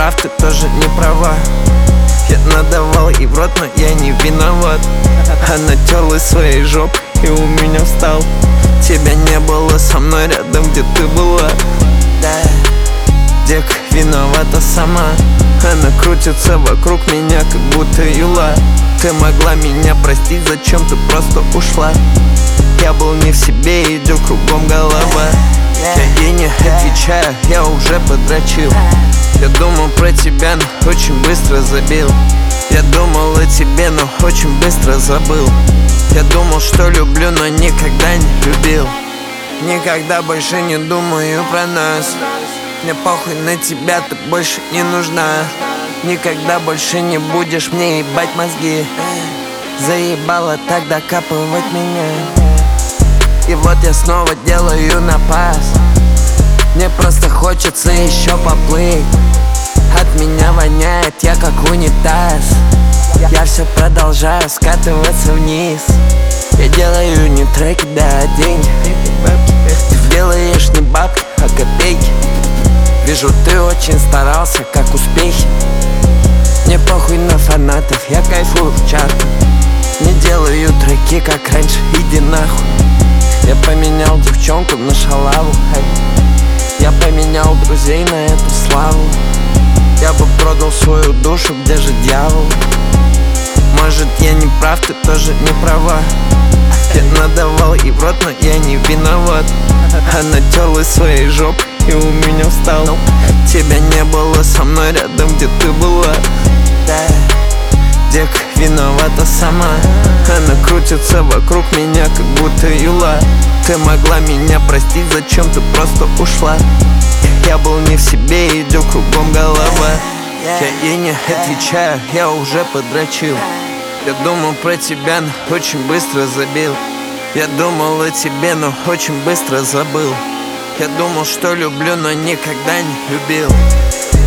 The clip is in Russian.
прав, ты тоже не права. Я надавал ей в рот, но я не виноват. Она терлась своей жопой и у меня встал. Тебя не было со мной рядом, где ты была. Дека виновата сама. Она крутится вокруг меня, как будто юла. Ты могла меня простить, зачем ты просто ушла? Я был не в себе, идет кругом голова. Я ей не отвечаю, я уже подрочил. Я думал про тебя, но очень быстро забил. Я думал о тебе, но очень быстро забыл. Я думал, что люблю, но никогда не любил. Никогда больше не думаю про нас. Мне похуй на тебя, ты больше не нужна. Никогда больше не будешь мне ебать мозги. Заебала так докапывать меня. И вот я снова делаю напас. Мне просто хочется еще поплыть. От меня воняет, я как унитаз. Я все продолжаю скатываться вниз. Я делаю не треки, да деньги. Ты делаешь не бабки, а копейки. Вижу, ты очень старался, как успехи. Мне похуй на фанатов, я кайфую в чатах. Не делаю треки, как раньше, иди нахуй. Я поменял девчонку на шалаву. Я поменял друзей на эту славу. Я бы продал свою душу, где же дьявол? Может, я не прав, ты тоже не права. Я надавал ей в рот, но я не виноват. Она терлась своей жопой и у меня встал. Тебя не было со мной рядом, где ты была. Дека виновата сама. Она крутится вокруг меня, как будто юла. Ты могла меня простить, зачем ты просто ушла? Я был не в себе, идет кругом голова. Я ей не отвечаю, я уже подрочил. Я думал про тебя, но очень быстро забил. Я думал о тебе, но очень быстро забыл. Я думал, что люблю, но никогда не любил.